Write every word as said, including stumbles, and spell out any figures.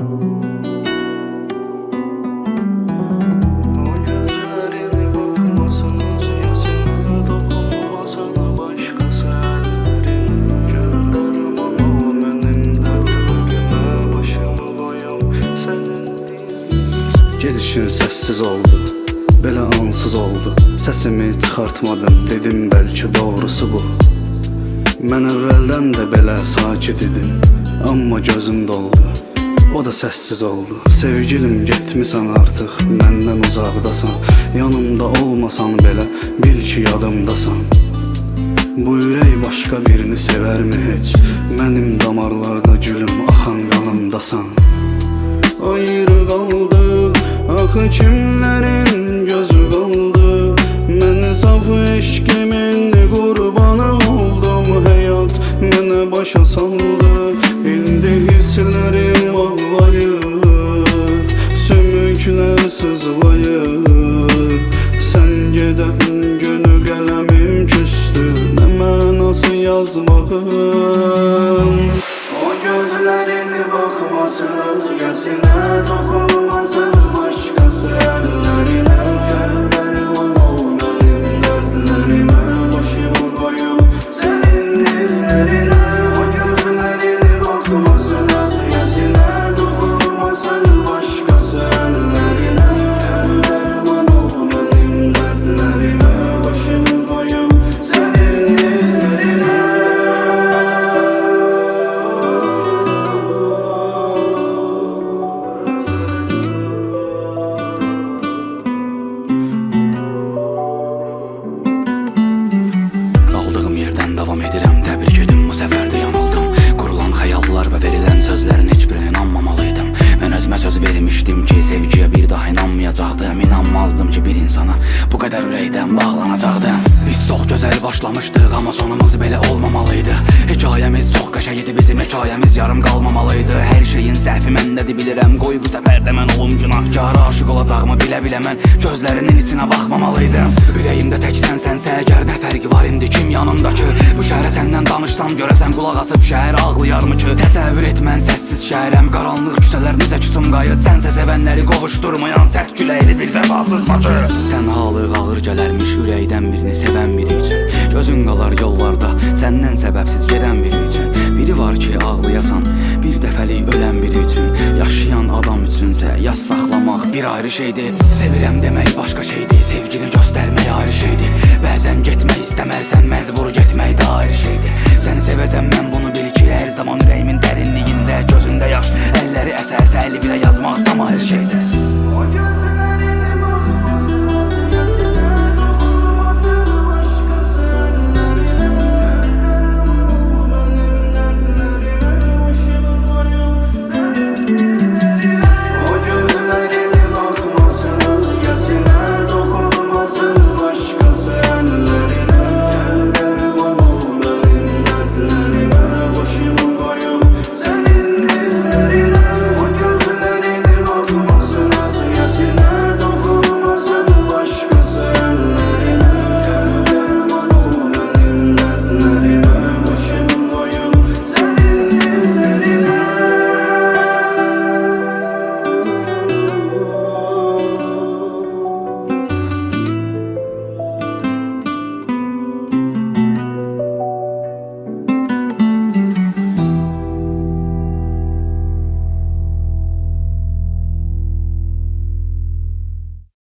Gedişin səssiz oldu, belə ansız oldu. Səsimi çıxartmadım, dedim bəlkə doğrusu bu. Mən əvvəldən də belə sakit idim, amma gözüm doldu, o da səssiz oldu. Sevgilim getmisən artıq, məndən uzaqdasan. Yanımda olmasan belə, bil ki yadımdasan. Bu ürək başqa birini sevərmi heç? Mənim damarlarda gülüm, axan qanımdasan. Ayrı qaldıq, axı kimlərin gözü qaldı. Mən saf eşkimin qurbanı oldum. Həyat mənə başa saldı, indi hisslərim ağlayır, sümüklər sızlayır. Sən gedən günü qələmim küstü, nə mənası yazmağım. O gözlərini baxmasın, özgəsinə toxunmasın, başqası əllərinə. Kəllərim ol mənim dərdlərimə, başımı qoyum sənin dizlərinə. O gözlərini baxmasın, özgəsinə toxunmasın, başqası əllərinə. Kəllərim ol mənim dərdlərimə, başımı qoyum sənin dizlərinə. Qaldığım yerdən davam edirəm, təbrik edim, bu səfər də yanıldım. Qurulan xəyallar və verilən sözlərin heç birinə inanmamalıydım. Mən özümə söz vermişdim ki, sevgiyə bir daha inanmayacaqdım. İnanmazdım ki, bir insana bu qədər ürəkdən bağlanacaqdım. Biz çox gözəl başlamışdıq, amma sonumuz belə olmamalıydı. Hekayəmiz çox qəşəng idi, bizim hekayəmiz yarım qalmamalıydı. Hər şeyin səhvi məndədir bilirəm, qoy bu səfər də mən olum günahkar. Aşıq olacağımı bilə-bilə mən gözlərinin içinə baxmamalıydım. Ürəyimdə tək sənsə, əgər nə fərqi var indi kim yanımdakı? Bu şəhərə səndən danışsam, görəsən qulaq asıb şəhər ağlayarmı ki? Təsəvvür et mən səssiz şəhərəm, qaranlıq küçələr necə ki Sumqayıt. Sənsə sevənləri qovuşturmayan sərt küləkli bir vəfasız Bakı. Tənhalıq ağır gələrmiş ürəkdən birini sevən biri üçün. Gözün qalar yollarda səndən səbəbsiz gedən biri üçün. Biri var ki ağlayasan, bir dəfəlik ölən biri üçün. Yaşayan adam üçünsə yas saxlamaq bir ayrı şeydir. Sevirəm demək başqa şeydir, sevgini göstərmək ayrı şeydir. Bəzən getmək istəmərsən, məcbur getmək də ayrı şeydir. Səni sevəcəm mən, bunu bil ki, hər zaman ürəyimin dərinliyində. Gözündə yaş, əlləri əsə-əsə, əli bilə yazmaq tam ayrı şeydir.